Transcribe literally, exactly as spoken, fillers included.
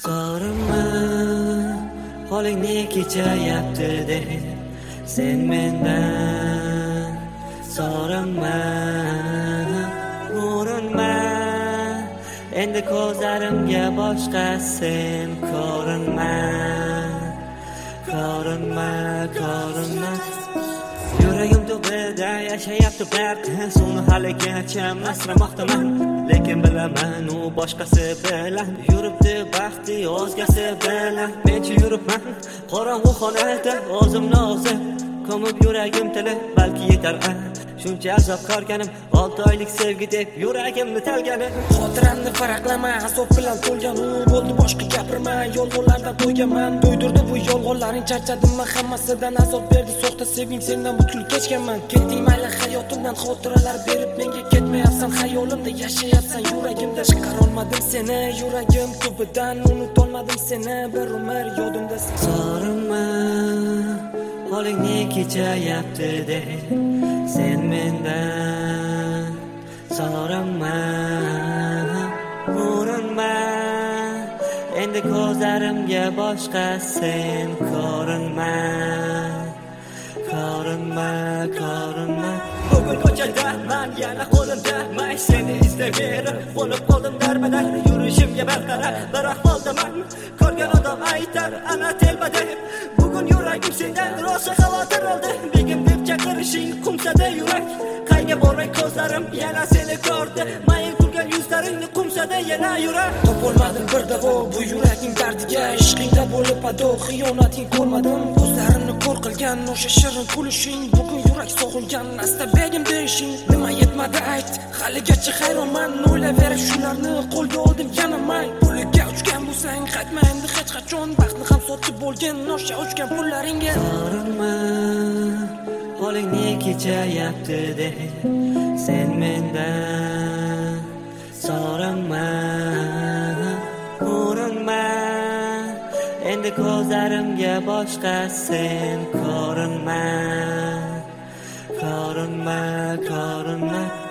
So'rama holingni kechayapti deb sen mendan so'rama, urinma endi ko'zlarimga boshqa sen ko'rinma, ko'rinma, ko'rinma. Yuragim to'bida yashayapti barq, suvni haligacha asramoqdaman, lekin bilaman u boshqasi bilan yuribdi baxti o'zgasi bilan. Menchi yuribman qorong'u xonada o'zimni o'zim ko'mib, yuragim tili balki yetar a shuncha azob ko'rganim, olti oylik sevgi deb yuragimni talganim. Xotiramni faraqlama, azob bilan to'lgan u bo'ldi, boshqa gapirma, yolg'onlardan to'yganman. To'ydirdi bu yolg'onlaring, charchadimman hammasidan, azob berdi soxta sevging, sendan butkul kechganman. Ketding mayli hayotimdan, xotiralar berib menga, ketmayapsan hayolimda, yashayapsan yuragimda. Chiqarolmadim seni yuragim tubidan, unutolmadim seni bir umr yodimdasan. So'rama holingni kechayapti deb sen mendan so'rama, urinma endi ko'zlarimga boshqa sen ko'rinma, ko'rinma, ko'rinma. Bugun ko'chada man yana qo'limda may seni izlayverib bo'lib qoldim darbadan, yurishimga barqaror bir ahvoldaman. Ko'rgan odam aytar ana telbada, bugun yuragim sendan rosa xavotir oldi. Begim deb chaqirishing qumsada yurak, qayga boray ko'zlarim yana seni ko'rdi. Mayin kulgan yuzlaringni qumsada yana yurak. Topolmadim bir davo bu yurakning dardiga, ishqingda bo'lib ado xiyonating ko'rmadim. Ko'zlarimni ko'r qilgan o'sha shirin kulishing, bugun yurak sog'ingan asta begim deyishing. Nima yetmadi ayt, haligacha hayronman, o'ylayverib shularni qo'lga oldim yana may. Puliga uchgan bo'lsang qaytma endi hech qachon, baxtni ham sotib bo'lgan o'sha uchgan pullaringga. So'rama holingni kechayapti deb sen mendan so'rama, urinma endi ko'zlarimga boshqa sen ko'rinma, ko'rinma, ko'rinma.